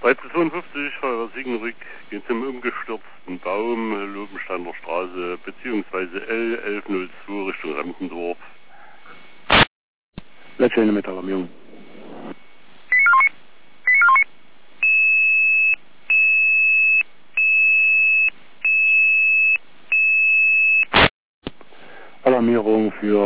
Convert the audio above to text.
1352, Feuerwehr Siegenrück, geht zum umgestürzten Baum, Lobensteiner Straße, beziehungsweise L1102 Richtung Rempendorf. Letzte mit Alarmierung. Alarmierung für